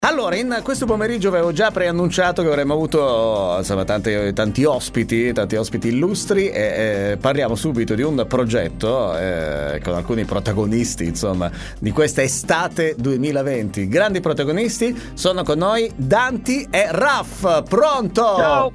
Allora, in questo pomeriggio avevo già preannunciato che avremmo avuto insomma tanti ospiti illustri e parliamo subito di un progetto con alcuni protagonisti, insomma, di questa estate 2020. Grandi protagonisti sono con noi Danti e Raf. Pronto?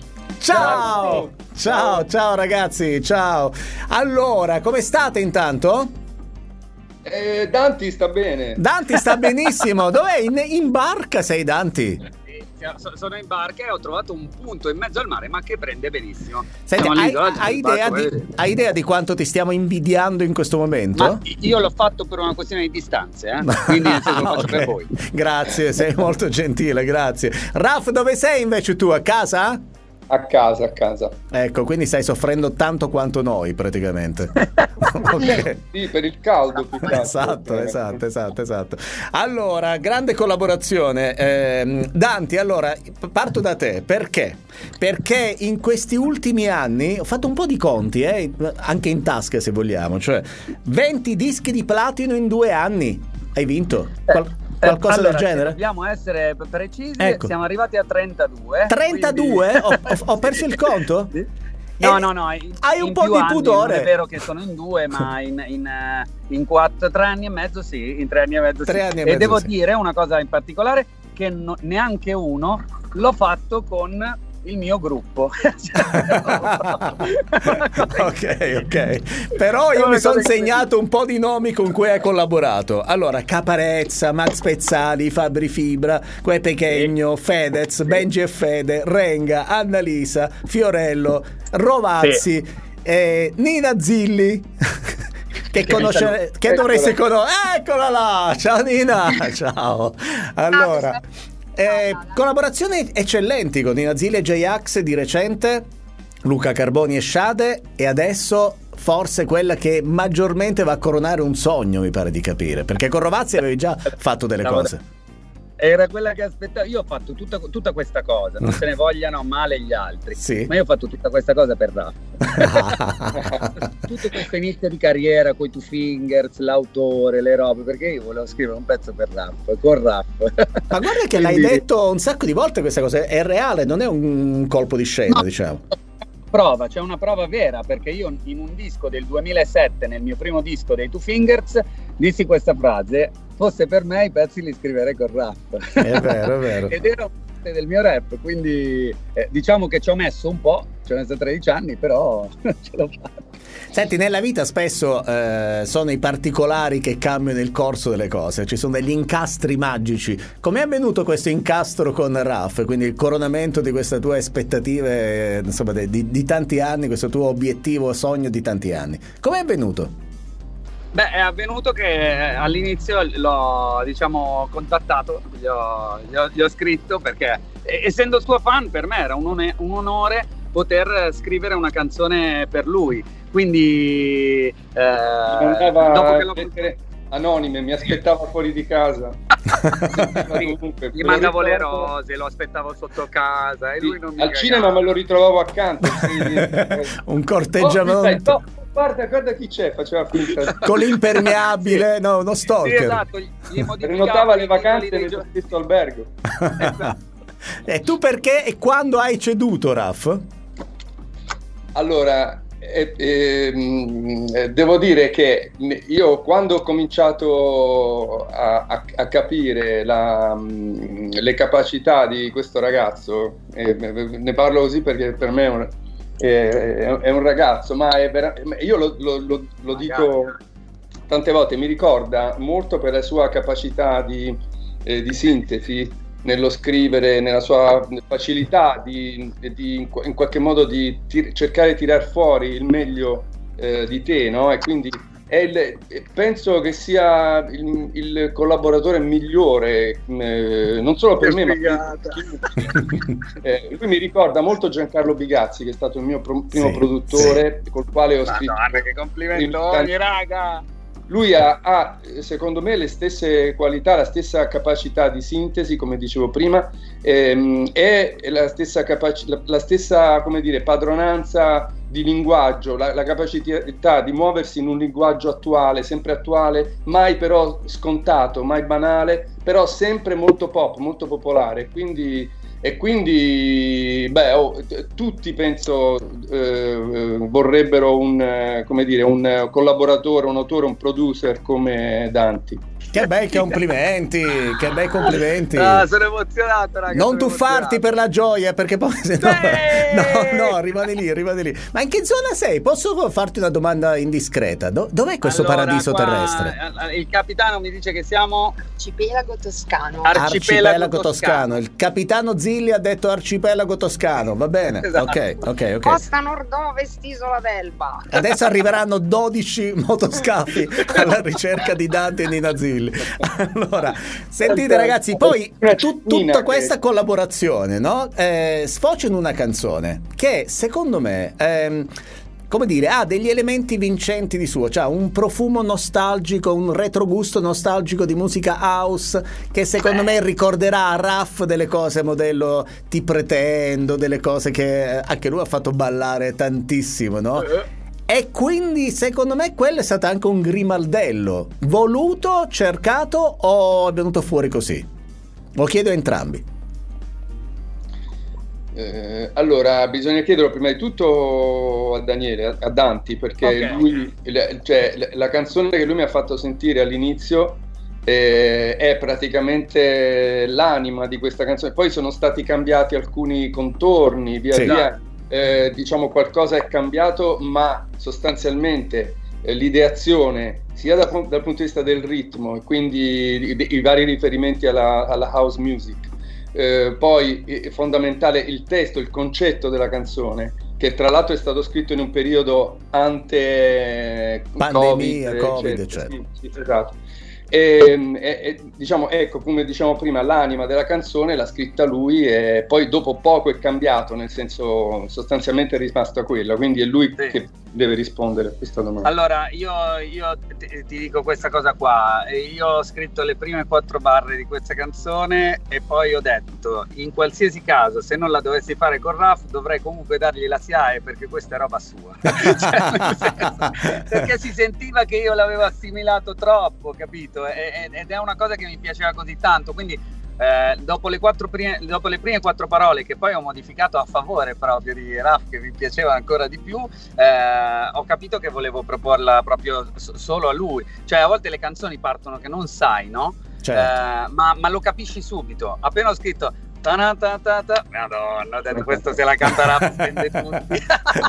Ciao ragazzi, ciao. Allora, come state intanto? Danti sta bene. Danti sta benissimo. Dov'è? In barca sei, Danti? Sono in barca e ho trovato un punto in mezzo al mare, ma che prende benissimo. Senti, hai idea di quanto ti stiamo invidiando in questo momento? Ma io l'ho fatto per una questione di distanze, quindi nel senso lo faccio per voi. Grazie, sei molto gentile, grazie. Raf, dove sei invece tu? A casa? A casa. Ecco, quindi stai soffrendo tanto quanto noi praticamente. Okay. Sì, per il caldo più che altro. Esatto. Allora, grande collaborazione. Danti, allora, parto da te. Perché? Perché in questi ultimi anni ho fatto un po' di conti, anche in tasca se vogliamo, cioè 20 dischi di platino in 2 anni. Hai vinto? Qualcosa del genere? Dobbiamo essere precisi, ecco. Siamo arrivati a 32. 32? Quindi... Ho perso il conto? Sì. No, hai un po' di pudore. Non è vero che sono in 2, ma in 3 anni e mezzo sì, in 3 anni e mezzo sì. 3 anni e mezzo, devo sì. dire una cosa in particolare, che neanche uno l'ho fatto con il mio gruppo. Ok. Però io mi sono segnato un po' di nomi con cui hai collaborato. Allora, Caparezza, Max Pezzali, Fabri Fibra, Que Pechegno, Fedez, Benji e Fede, Renga, Annalisa, Fiorello, Rovazzi, Nina Zilli. Che dovresti conoscere. Eccola là. Ciao Nina. Ciao. Allora, collaborazioni eccellenti con Nina Zilli e J-Ax di recente, Luca Carboni e Shade, e adesso forse quella che maggiormente va a coronare un sogno, mi pare di capire, perché con Rovazzi avevi già fatto delle cose. Era quella che aspettavo. Io ho fatto tutta questa cosa, non se ne vogliano male gli altri, sì. Ma io ho fatto tutta questa cosa per Raff. Tutto questo inizio di carriera con i Two Fingers, l'autore, le robe, perché io volevo scrivere un pezzo per Raff, con Raff. Ma guarda che l'hai detto un sacco di volte questa cosa, è reale, non è un colpo di scena, diciamo. C'è una prova vera, perché io in un disco del 2007, nel mio primo disco dei Two Fingers, dissi questa frase: fosse per me i pezzi li scriverei con Raff. È vero. Ed era parte del mio rap, quindi diciamo che ci ho messo un po', ci ho messo 13 anni, però ce l'ho fatta. Senti, nella vita spesso sono i particolari che cambiano il corso delle cose, ci sono degli incastri magici. Com'è avvenuto questo incastro con Raff, quindi il coronamento di queste tue aspettative, insomma, di tanti anni, questo tuo obiettivo, sogno di tanti anni? Com'è avvenuto? Beh, è avvenuto che all'inizio l'ho, contattato, gli ho scritto, perché essendo suo fan per me era un onore poter scrivere una canzone per lui. Quindi dopo che lettere anonime, mi aspettava fuori di casa. Gli mandavo le rose, lo aspettavo sotto casa e lui non mi al cinema me lo ritrovavo accanto. Un corteggiamento. Guarda chi c'è, faceva finta. Con l'impermeabile, no, uno stalker. Sì, esatto, prenotava le vacanze nello stesso albergo. E tu perché e quando hai ceduto, Raff? Allora, devo dire che io, quando ho cominciato a capire le capacità di questo ragazzo, ne parlo così perché per me è un ragazzo, ma io lo dico tante volte, mi ricorda molto per la sua capacità di sintesi nello scrivere, nella sua facilità in qualche modo di cercare di tirar fuori il meglio di te, no? E quindi penso che sia il collaboratore migliore, non solo per me, ma lui mi ricorda molto Giancarlo Bigazzi, che è stato il mio primo produttore, col quale ho scritto. Madonna, che complimentoni, raga! Lui ha, secondo me, le stesse qualità, la stessa capacità di sintesi, come dicevo prima, e la stessa come dire, padronanza di linguaggio, la capacità di muoversi in un linguaggio attuale, sempre attuale, mai però scontato, mai banale, però sempre molto pop, molto popolare. Quindi tutti penso vorrebbero un collaboratore, un autore, un producer come Danti. Che bei complimenti, che bei complimenti. Sono emozionato, ragazzi. Non tuffarti per la gioia, perché poi se no, no, rimani lì. Ma in che zona sei? Posso farti una domanda indiscreta? Dov'è questo paradiso terrestre? Il capitano mi dice che siamo Arcipelago Toscano. Arcipelago Toscano. Il capitano Zilli ha detto arcipelago toscano, va bene? Esatto. Ok. Costa nord-ovest, Isola d'Elba. Adesso arriveranno 12 motoscafi alla ricerca di Dante e Nina Zilli. Allora, sentite ragazzi, poi tutta questa collaborazione, no? Sfocia in una canzone che secondo me come dire, ha degli elementi vincenti di suo, cioè un profumo nostalgico, un retrogusto nostalgico di musica house che secondo me ricorderà a Raff delle cose modello Ti pretendo, delle cose che anche lui ha fatto ballare tantissimo, no? E quindi secondo me quello è stato anche un grimaldello voluto, cercato, o è venuto fuori così? Lo chiedo a entrambi. Allora, bisogna chiederlo prima di tutto a Daniele, a Danti, perché lui, la canzone che lui mi ha fatto sentire all'inizio è praticamente l'anima di questa canzone. Poi sono stati cambiati alcuni contorni, via. Diciamo qualcosa è cambiato, ma sostanzialmente l'ideazione sia dal punto di vista del ritmo e quindi i vari riferimenti alla house music, poi è fondamentale il testo, il concetto della canzone, che tra l'altro è stato scritto in un periodo ante pandemia, Covid, eccetera. Sì, esatto. Diciamo, ecco, come diciamo prima, l'anima della canzone l'ha scritta lui e poi dopo poco è cambiato, nel senso sostanzialmente è rimasto a quello, quindi è lui che deve rispondere a questa domanda. Allora io ti dico questa cosa qua, io ho scritto le prime 4 barre di questa canzone e poi ho detto, in qualsiasi caso, se non la dovessi fare con Raff dovrei comunque dargli la SIAE perché questa è roba sua. Perché si sentiva che io l'avevo assimilato troppo, capito? Ed è una cosa che mi piaceva così tanto, quindi dopo le prime 4 parole che poi ho modificato a favore proprio di Raff, che mi piaceva ancora di più, ho capito che volevo proporla proprio solo a lui. Cioè a volte le canzoni partono che non sai, no? Certo. Ma lo capisci subito. Appena ho scritto Madonna, ho detto, questo se la canta Raff prende tutti.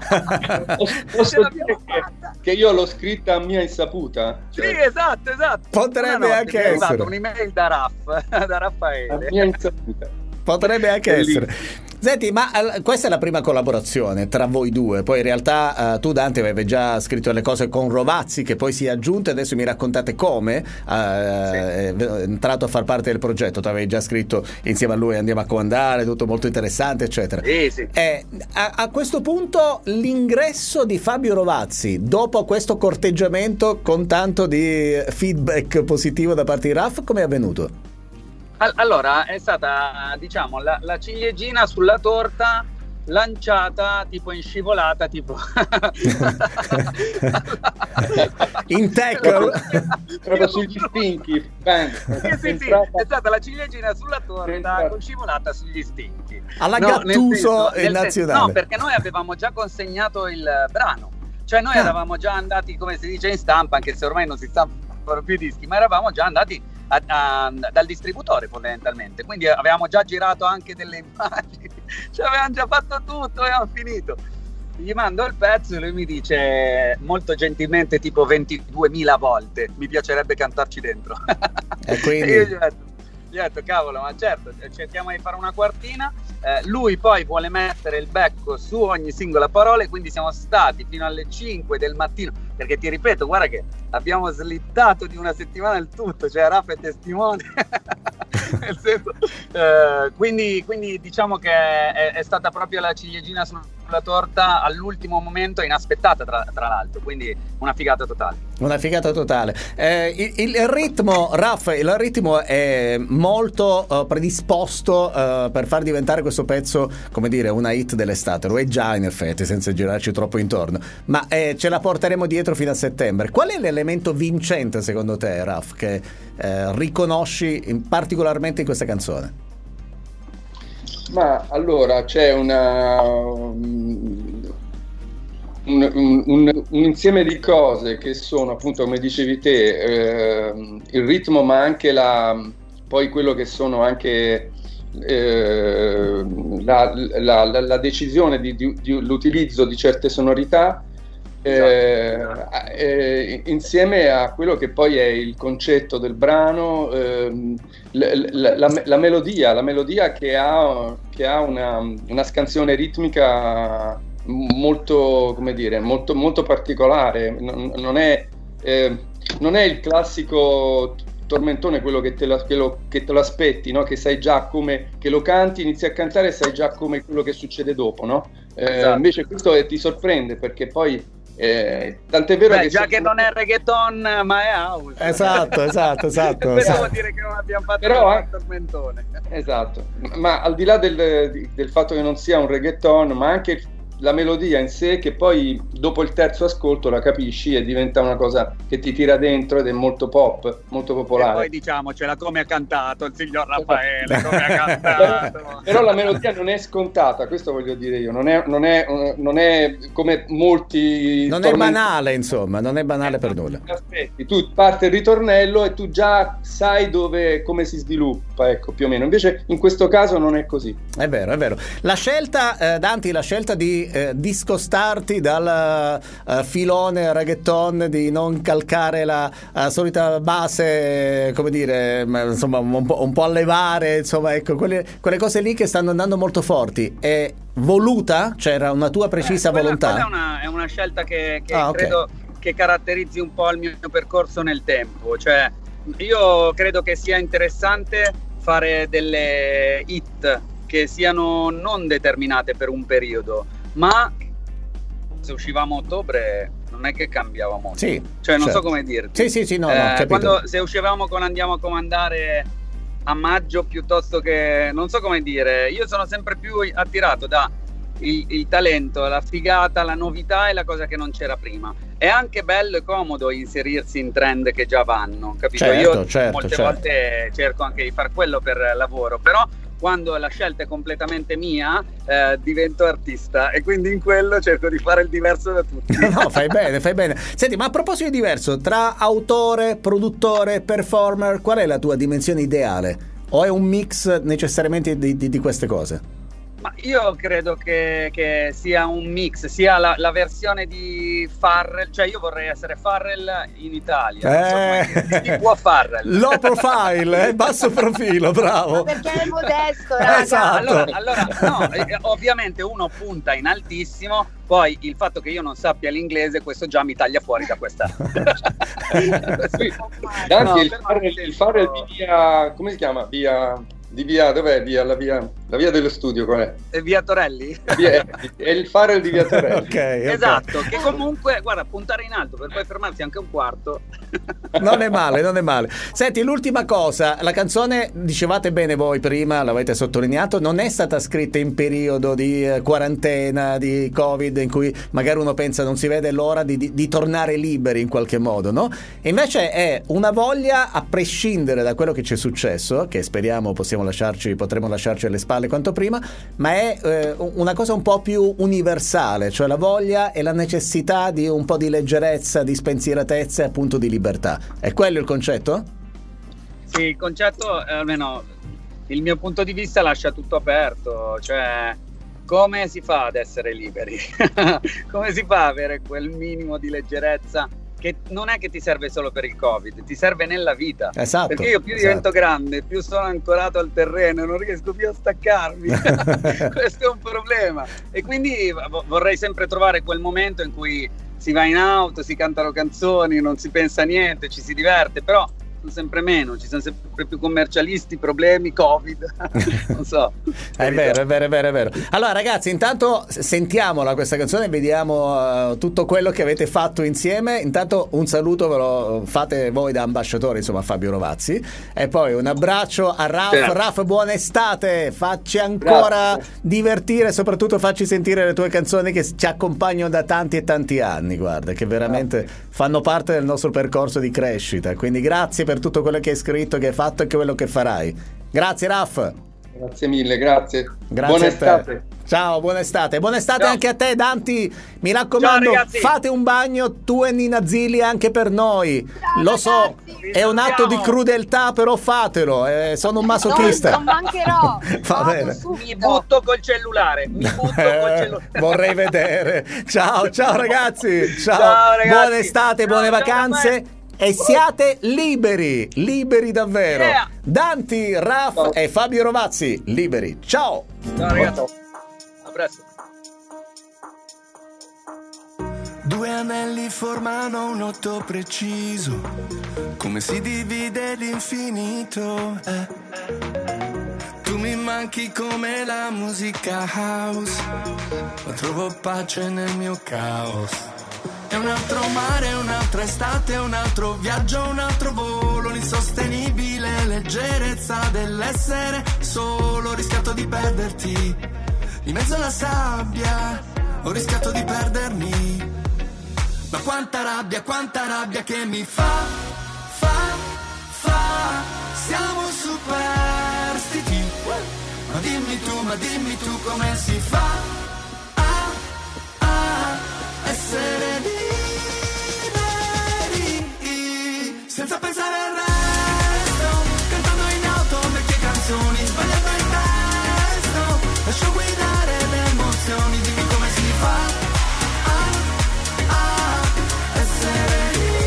Posso dire che io l'ho scritta a mia insaputa? Sì, esatto. Potrebbe anche essere. Esatto, un'email da Raff, da Raffaele. A mia insaputa. Potrebbe anche essere. Senti, ma questa è la prima collaborazione tra voi due, poi in realtà tu Dante avevi già scritto le cose con Rovazzi che poi si è aggiunto e adesso mi raccontate come è entrato a far parte del progetto. Tu avevi già scritto insieme a lui Andiamo a comandare, tutto molto interessante eccetera. Sì. A questo punto l'ingresso di Fabio Rovazzi dopo questo corteggiamento con tanto di feedback positivo da parte di Raff, come è avvenuto? Allora è stata, diciamo, la ciliegina sulla torta lanciata tipo in scivolata, tipo in tackle proprio sugli stinchi. Sì, è stata la ciliegina sulla torta con scivolata sugli stinchi alla Gattuso e nazionale. No, perché noi avevamo già consegnato il brano, cioè noi eravamo già andati, come si dice in stampa, anche se ormai non si stampano più dischi, ma eravamo già andati dal distributore fondamentalmente, quindi avevamo già girato anche delle immagini, cioè avevamo già fatto tutto, avevamo finito. Gli mando il pezzo e lui mi dice molto gentilmente, tipo 22.000 volte, mi piacerebbe cantarci dentro. E quindi e io gli ho detto cavolo, ma certo, cerchiamo di fare una quartina. Lui poi vuole mettere il becco su ogni singola parola, quindi siamo stati fino alle 5 del mattino, perché ti ripeto, guarda che abbiamo slittato di una settimana il tutto, cioè Raff è testimone. nel senso, quindi diciamo che è stata proprio la ciliegina sulla torta all'ultimo momento, inaspettata tra l'altro, quindi una figata totale. Una figata totale. Il ritmo, Raff, il ritmo è molto predisposto per far diventare questo pezzo, come dire, una hit dell'estate. Lo è già, in effetti, senza girarci troppo intorno, ma ce la porteremo dietro fino a settembre. Qual è l'elemento vincente secondo te, Raff, che riconosci particolarmente in questa canzone? Ma allora c'è un insieme di cose che sono, appunto, come dicevi te, il ritmo, ma anche poi quello che sono anche la decisione di l'utilizzo di certe sonorità, insieme a quello che poi è il concetto del brano, la melodia che ha una scansione ritmica molto, come dire, molto particolare. Non è il classico tormentone, quello che te lo aspetti, no? Che sai già come, che lo canti, inizi a cantare e sai già come quello che succede dopo, no? Esatto. Invece questo ti sorprende, perché poi tant'è vero che già che non è reggaeton ma è house. Esatto. Questo vuol dire che non abbiamo fatto un tormentone. Esatto, ma al di là del fatto che non sia un reggaeton, ma anche la melodia in sé, che poi dopo il terzo ascolto la capisci e diventa una cosa che ti tira dentro ed è molto pop, molto popolare. E poi diciamocela, come ha cantato il signor Raffaele, come ha cantato. Però la melodia non è scontata, questo voglio dire io, non è come molti... Non è banale, insomma, non è banale per nulla. Aspetti, tu parte il ritornello e tu già sai come si sviluppa, ecco, più o meno. Invece in questo caso non è così. È vero. La scelta, Danti, di discostarti dal filone reggaeton, di non calcare la solita base, come dire, insomma, un po' allevare, insomma, ecco, quelle cose lì che stanno andando molto forti. È voluta? C'era una tua precisa volontà? Quella è una scelta che credo che caratterizzi un po' il mio percorso nel tempo. Cioè, io credo che sia interessante fare delle hit che siano non determinate per un periodo, ma se uscivamo a ottobre non è che cambiava molto. Sì, cioè non certo. so come dirti. Sì, no, capito. Se uscivamo con Andiamo a comandare a maggio, piuttosto che, non so come dire, io sono sempre più attirato da il talento, la figata, la novità e la cosa che non c'era prima. È anche bello e comodo inserirsi in trend che già vanno, capito? Io molte volte cerco anche di far quello per lavoro, però quando la scelta è completamente mia, divento artista e quindi in quello cerco di fare il diverso da tutti. No, fai bene. Senti, ma a proposito di diverso, tra autore, produttore, performer, qual è la tua dimensione ideale? O è un mix necessariamente di queste cose? Ma io credo che sia un mix, sia la versione di Farrell, cioè io vorrei essere Farrell in Italia, di può Farrell. Low profile, basso profilo, bravo. Ma perché è modesto, raga. Esatto. Allora no, ovviamente uno punta in altissimo, poi il fatto che io non sappia l'inglese, questo già mi taglia fuori da questa. Anche il Farrell di via, come si chiama? Dov'è la via dello studio, qual è? Via Torelli? È il Farrell di via Torelli. Okay. Esatto, che comunque, guarda, puntare in alto per poi fermarsi anche un quarto. Non è male. Senti, l'ultima cosa, la canzone, dicevate bene voi prima, l'avete sottolineato, non è stata scritta in periodo di quarantena, di Covid, in cui magari uno pensa non si vede l'ora di tornare liberi in qualche modo, no? E invece è una voglia, a prescindere da quello che ci è successo, che speriamo potremo lasciarci alle spalle quanto prima, ma è una cosa un po' più universale, cioè la voglia e la necessità di un po' di leggerezza, di spensieratezza e appunto di libertà. È quello il concetto? Sì, il concetto, almeno il mio punto di vista, lascia tutto aperto, cioè come si fa ad essere liberi? Come si fa ad avere quel minimo di leggerezza che non è che ti serve solo per il Covid, ti serve nella vita. Esatto, perché io più divento grande, più sono ancorato al terreno, non riesco più a staccarmi. Questo è un problema. E quindi vorrei sempre trovare quel momento in cui si va in auto, si cantano canzoni, non si pensa a niente, ci si diverte, però sono sempre meno, ci sono sempre più commercialisti, problemi, Covid, non so. È vero, è vero, è vero, è vero. Allora ragazzi, intanto sentiamola questa canzone e vediamo tutto quello che avete fatto insieme. Intanto un saluto ve lo fate voi da ambasciatori, insomma, a Fabio Rovazzi, e poi un abbraccio a Raf. Certo. Raf, buona estate, facci ancora Grazie. divertire, soprattutto facci sentire le tue canzoni che ci accompagnano da tanti e tanti anni, guarda, che veramente fanno parte del nostro percorso di crescita. Quindi grazie per tutto quello che hai scritto, che hai fatto e quello che farai. Grazie Raf. Grazie mille, grazie. Grazie Buona a te. estate. Ciao, buona estate. Buona estate Ciao. anche a te, Danti. Mi raccomando, Ciao, ragazzi. fate un bagno tu e Nina Zilli anche per noi. Ciao, Lo so, ragazzi. è un atto di salutiamo. crudeltà, però fatelo. Sono un masochista. Non mancherò. Va Vado bene. subito. Mi butto col cellulare, mi butto col cellulare. Vorrei vedere. Ciao, ciao ragazzi. Ciao, Ciao, ragazzi. buona estate, Ciao, buone ciao, vacanze. Raffaele. E siate liberi, liberi davvero. Yeah. Danti, Raf Ciao. e Fabio Rovazzi, liberi. Ciao. Ciao ragazzi, a presto. Due anelli formano un otto preciso, come si divide l'infinito. Tu mi manchi come la musica house, ma trovo pace nel mio caos. È un altro mare, un'altra estate, un altro viaggio, un altro volo, l'insostenibile leggerezza dell'essere solo. Ho rischiato di perderti in mezzo alla sabbia, ho rischiato di perdermi. Ma quanta rabbia che mi fa, siamo superstiti. Ma dimmi tu come si fa a essere liberi, senza pensare al resto, cantando in auto vecchie canzoni, sbagliando il testo, lascio guidare le emozioni, dimmi come si fa essere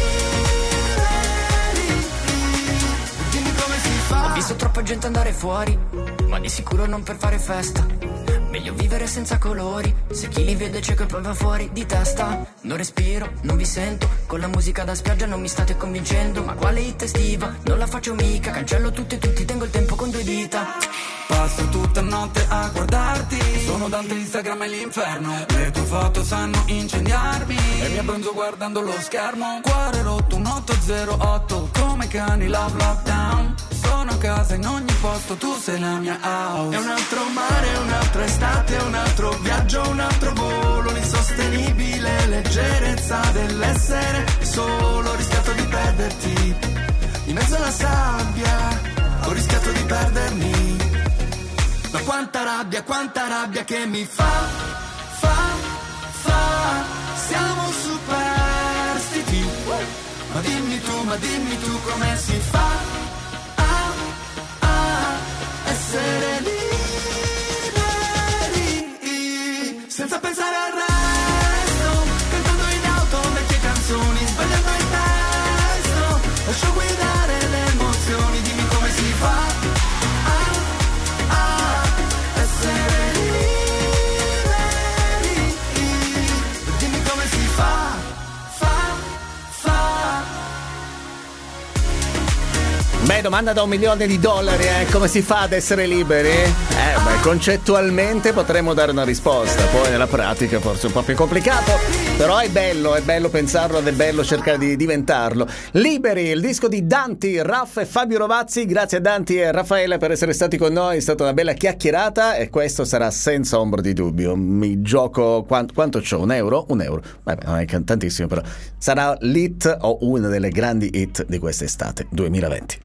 liberi, dimmi come si fa. Ho visto troppa gente andare fuori, ma di sicuro non per fare festa. Meglio vivere senza colori, se chi li vede cieco e poi va fuori di testa. Non respiro, non vi sento, con la musica da spiaggia non mi state convincendo. Ma quale hit estiva, non la faccio mica, cancello tutto e tutti, tengo il tempo con due dita. Passo tutta notte a guardarti, sono Dante, Instagram e l'inferno. Le tue foto sanno incendiarmi e mi abbronzo guardando lo schermo. Cuore rotto, un 808, come cani love lockdown. Sono a casa in ogni posto, tu sei la mia house. È un altro mare, un'altra estate, un altro viaggio, un altro volo, l'insostenibile leggerezza dell'essere solo. Ho rischiato di perderti in mezzo alla sabbia, ho rischiato di perdermi. Ma quanta rabbia che mi fa, siamo superstiti. Ma dimmi tu come si fa essere liberi, senza pensare al resto, cantando in auto vecchie canzoni, sbagliando il testo, lascio guidare le emozioni, dimmi come si fa essere liberi, dimmi come si fa. Beh, domanda da $1 milione, come si fa ad essere liberi? Concettualmente potremmo dare una risposta, poi nella pratica forse è un po' più complicato, però è bello pensarlo ed è bello cercare di diventarlo. Liberi, il disco di Danti, Raff e Fabio Rovazzi. Grazie a Danti e Raffaele per essere stati con noi, è stata una bella chiacchierata e questo sarà senza ombra di dubbio. Mi gioco quanto c'ho? €1? €1. Vabbè, non è tantissimo, però sarà l'hit o una delle grandi hit di quest'estate 2020.